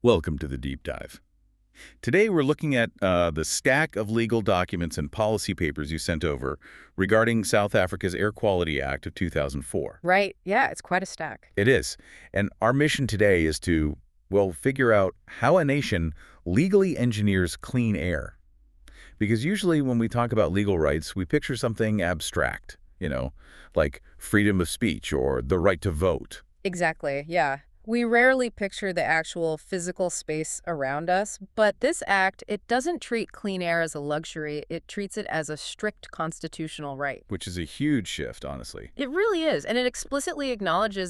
Welcome to the Deep Dive. Today we're looking at the stack of legal documents and policy papers you sent over regarding South Africa's Air Quality Act of 2004. Right. Yeah, it's quite a stack. It is. And our mission today is to, well, figure out how a nation legally engineers clean air. Because usually when we talk about legal rights, we picture something abstract, like freedom of speech or the right to vote. Exactly. Yeah. We rarely picture the actual physical space around us, but this act, it doesn't treat clean air as a luxury. It treats it as a strict constitutional right. Which is a huge shift, honestly. It really is, and it explicitly acknowledges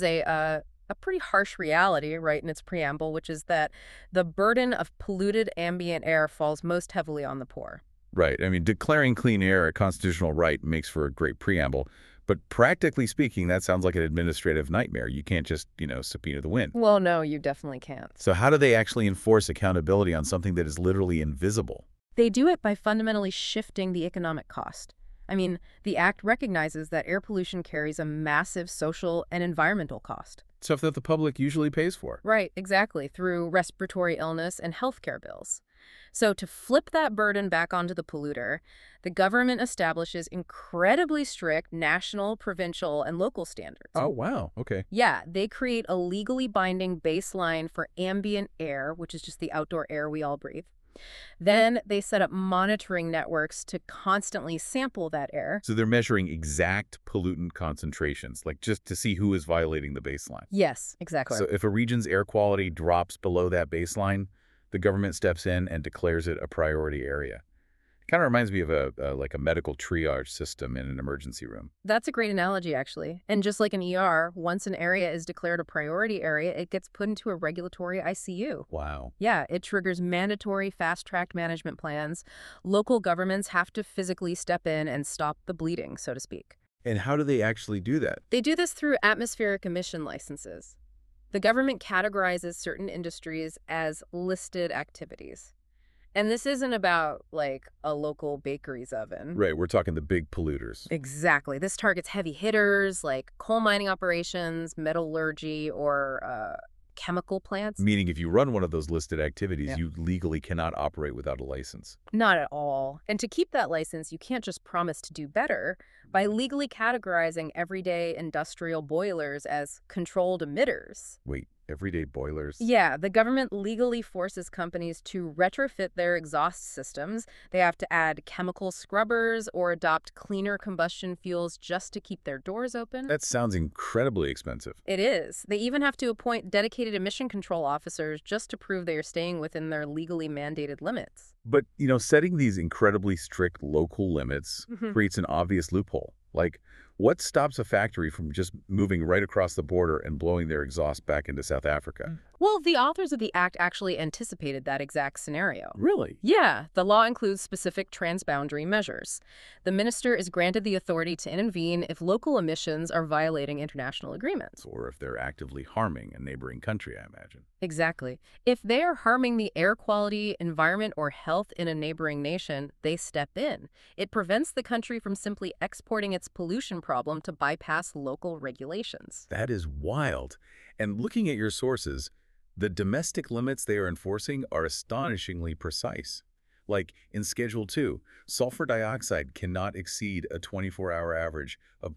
a pretty harsh reality, right, in its preamble, which is that the burden of polluted ambient air falls most heavily on the poor. Right. I mean, declaring clean air a constitutional right makes for a great preamble. But practically speaking, that sounds like an administrative nightmare. You can't just, subpoena the wind. Well, no, you definitely can't. So how do they actually enforce accountability on something that is literally invisible? They do it by fundamentally shifting the economic cost. I mean, the act recognizes that air pollution carries a massive social and environmental cost. Stuff that the public usually pays for. Right, exactly, through respiratory illness and healthcare bills. So to flip that burden back onto the polluter, the government establishes incredibly strict national, provincial, and local standards. Oh, wow. Okay. Yeah, they create a legally binding baseline for ambient air, which is just the outdoor air we all breathe. Then they set up monitoring networks to constantly sample that air. So they're measuring exact pollutant concentrations, like just to see who is violating the baseline. Yes, exactly. So if a region's air quality drops below that baseline, the government steps in and declares it a priority area. It kind of reminds me of like a medical triage system in an emergency room. That's a great analogy, actually. And just like an ER, once an area is declared a priority area, it gets put into a regulatory ICU. Wow. Yeah, it triggers mandatory fast-track management plans. Local governments have to physically step in and stop the bleeding, so to speak. And how do they actually do that? They do this through atmospheric emission licenses. The government categorizes certain industries as listed activities. And this isn't about, like, a local bakery's oven. Right, we're talking the big polluters. Exactly. This targets heavy hitters like coal mining operations, metallurgy, or chemical plants. Meaning if you run one of those listed activities, Yeah. you legally cannot operate without a license. Not at all. And to keep that license, you can't just promise to do better. By legally categorizing everyday industrial boilers as controlled emitters. Wait, everyday boilers? Yeah, the government legally forces companies to retrofit their exhaust systems. They have to add chemical scrubbers or adopt cleaner combustion fuels just to keep their doors open. That sounds incredibly expensive. It is. They even have to appoint dedicated emission control officers just to prove they are staying within their legally mandated limits. But, setting these incredibly strict local limits creates an obvious loophole. Like, what stops a factory from just moving right across the border and blowing their exhaust back into South Africa? Well, the authors of the act actually anticipated that exact scenario. Really? Yeah, the law includes specific transboundary measures. The minister is granted the authority to intervene if local emissions are violating international agreements. Or if they're actively harming a neighboring country, I imagine. Exactly. If they are harming the air quality, environment, or health in a neighboring nation, they step in. It prevents the country from simply exporting its pollution problem to bypass local regulations. That is wild. And looking at your sources, the domestic limits they are enforcing are astonishingly precise. Like in Schedule 2, sulfur dioxide cannot exceed a 24-hour average of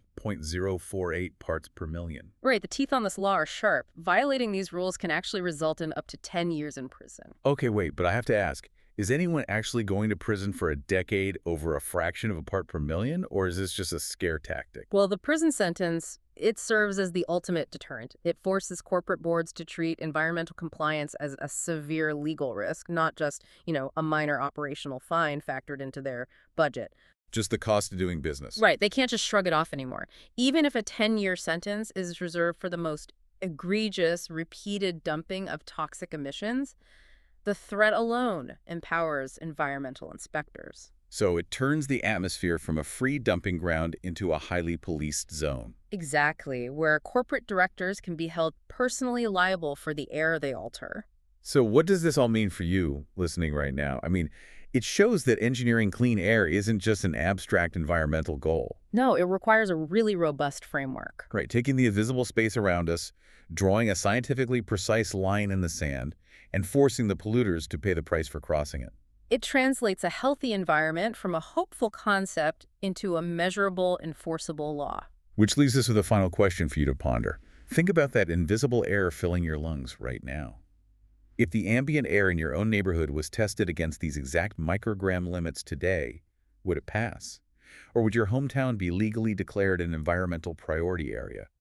0.048 parts per million. Right, the teeth on this law are sharp. Violating these rules can actually result in up to 10 years in prison. Okay, wait, but I have to ask, is anyone actually going to prison for a decade over a fraction of a part per million, or is this just a scare tactic? Well, the prison sentence, it serves as the ultimate deterrent. It forces corporate boards to treat environmental compliance as a severe legal risk, not just, a minor operational fine factored into their budget. Just the cost of doing business. Right. They can't just shrug it off anymore. Even if a 10-year sentence is reserved for the most egregious, repeated dumping of toxic emissions, the threat alone empowers environmental inspectors. So it turns the atmosphere from a free dumping ground into a highly policed zone. Exactly, where corporate directors can be held personally liable for the air they alter. So what does this all mean for you listening right now? I mean, it shows that engineering clean air isn't just an abstract environmental goal. No, it requires a really robust framework. Right, taking the invisible space around us, drawing a scientifically precise line in the sand, and forcing the polluters to pay the price for crossing it. It translates a healthy environment from a hopeful concept into a measurable, enforceable law. Which leaves us with a final question for you to ponder. Think about that invisible air filling your lungs right now. If the ambient air in your own neighborhood was tested against these exact microgram limits today, would it pass? Or would your hometown be legally declared an environmental priority area?